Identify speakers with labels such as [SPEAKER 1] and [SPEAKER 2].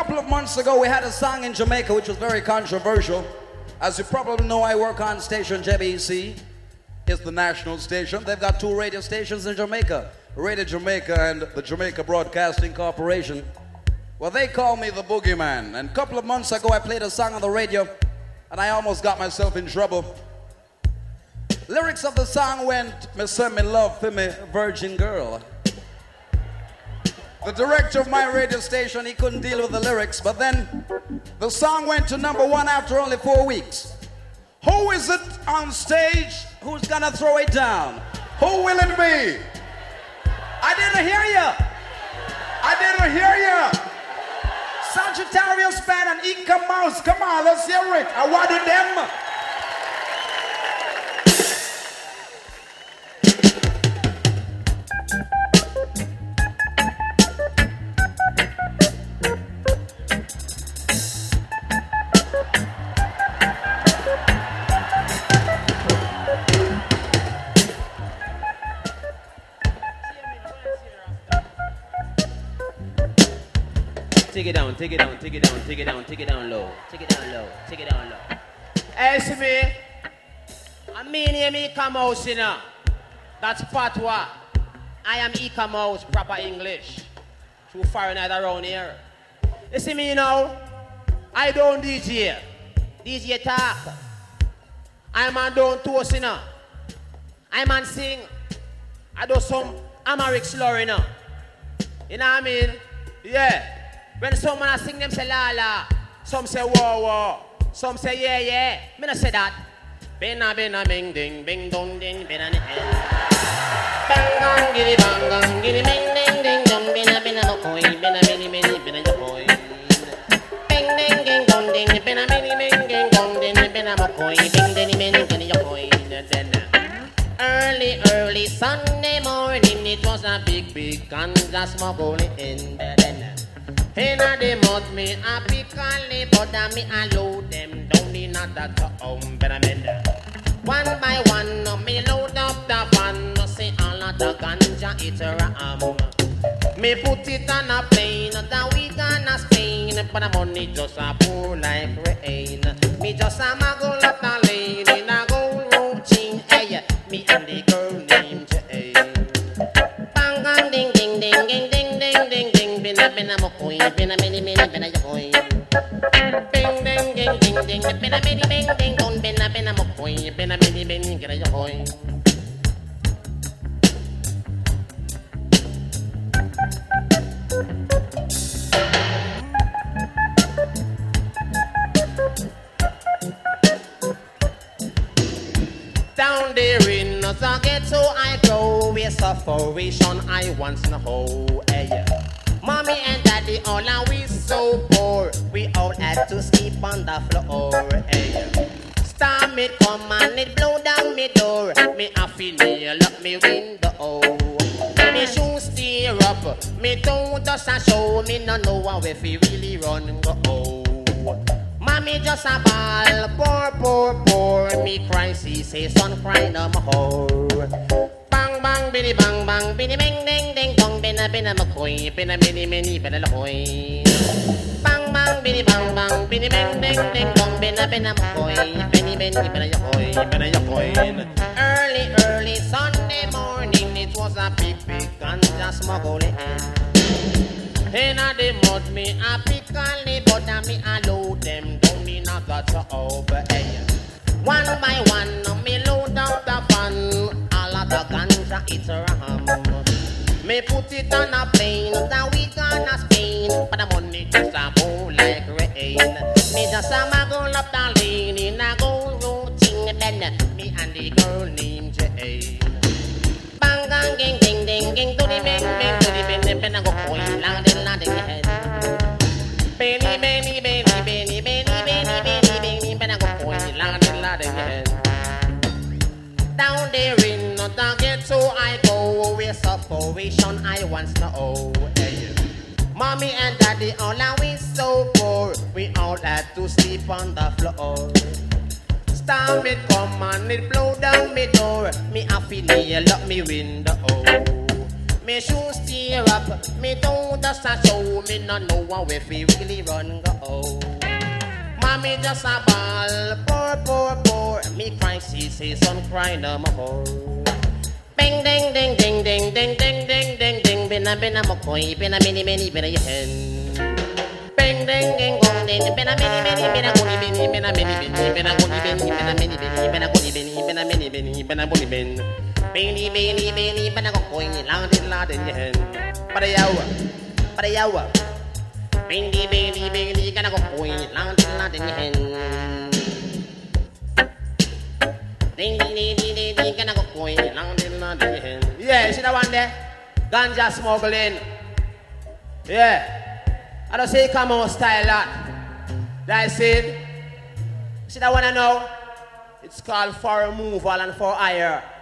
[SPEAKER 1] couple of months ago, we had a song in Jamaica which was very controversial. As you probably know, I work on station JBC. It's the national station. They've got 2 radio stations in Jamaica, Radio Jamaica and the Jamaica Broadcasting Corporation. Well, they call me the boogeyman. And a couple of months ago, I played a song on the radio, and I almost got myself in trouble. Lyrics of the song went, "Me say me love for me virgin girl." The director of my radio station, he couldn't deal with the lyrics, but then the song went to #1 after only 4 weeks. Who is it on stage who's gonna throw it down? Who will it be? I didn't hear you. I didn't hear you. Sagittarius Band and Ika Mouse. Come on, let's hear it. I wanted them.
[SPEAKER 2] Take it down, take it down, take it down, take it down, take it down low. Take it down low, take it down low. Hey, see me? I mean hear me Ika Mouse, you know. That's Fatwa. I am Ika Mouse, proper English. True foreigner around here. You see me, you know? I don't DJ. DJ talk. I'm on don't toast, you know. I'm on sing. I do some Amharic slur, you know. You know what I mean? Yeah. When someone I sing them say la la, some say whoa whoa, some say yeah yeah. Me not say that. Bena bena bing ding bing dong ding bena ni eh. Bang bang giddy bang bang giddy bing ding ding dong bena bena no koi bena mini mini bena yo koi. Bing ding ding dong ding bena mini mini ding dong ding bena mo koi bing ding mini bena yo koi. Early Sunday morning, it was a big ganja smoke only in the den. Inna the mud me a pick and lay, but me a load them down in a that home pyramid. One by one, me load up the van, see all of the ganja it's a ram. Me put it on a plane, that we gonna Spain, but the money just a pour like rain. Me just a muggle up the lane in a gold routine, hey, me and the girl named Jay. Bang bang ding ding ding ding ding ding ding ding, bina mo koy, bina mini mini bina yo koy. Bing ding ding ding ding, bina mini bing ding dong, bina mo koy, bina mini mini bina yo koy. Down there in the ghetto I go, with sufferation I once know, hey. Mommy and daddy all are we so poor, we all had to sleep on the floor, hey. Storm it come and it blow down me door, me a feel nail up me window. Me shoes tear up, me don't just a show, me no know how if we really run go. Mommy just a ball, poor, me cry, see say son cry no more. Bang bang, biddy bang bang, biddy bang ding ding dong, bina makoy, bina mini, bina lakoy. Bang bang, biddy bang bang, biddy bang ding ding dong, bina makoy, bina yakoy. Early Sunday morning, it was a big ganja smuggling. Inna the mud me a pick and lay, but me a load them down in a gutter over here. One by one, me load out the van, all of the ganja it's a ram. Me put it on a plane, that we gonna Spain, but the money just a pour like rain. Me just a muggle up the lane in a gold routine, then me and the girl named Jay. Bang gang ding ding ding ding, to the bang bang to the bang bang, go coin lang din lang din head. Benny benny benny benny benny benny benny benny, bang go coin lang din lang din head. Down there in the ghetto I go, with sufferation I once know. Hey. Mommy and daddy all are we so poor, we all had to sleep on the floor. Storm it come and it blow down me door, me a feel nail up me window. Me shoes tear up, me don't just a show, me no know if we really run go. Mommy just a ball, poor. Me cry, she say son cry no more. Bing ding ding ding ding ding ding ding ding ding. Been a McCoy, been a mini been a hen. Bing ding ding ding ding. Been a mini been a goody binny, been a mini been a goody binny, been a mini been a goody binny, been a mini been a goody bin. Bailey, been a McCoy, lang in hen. Para yawa. Bailey, gonna go point, lang in hen. Ding, gonna go point, lang in hen. Yeah, see that one there? Ganja smuggling. Yeah. I don't say come on style that. That's it. See that one I know? It's called for removal and for hire.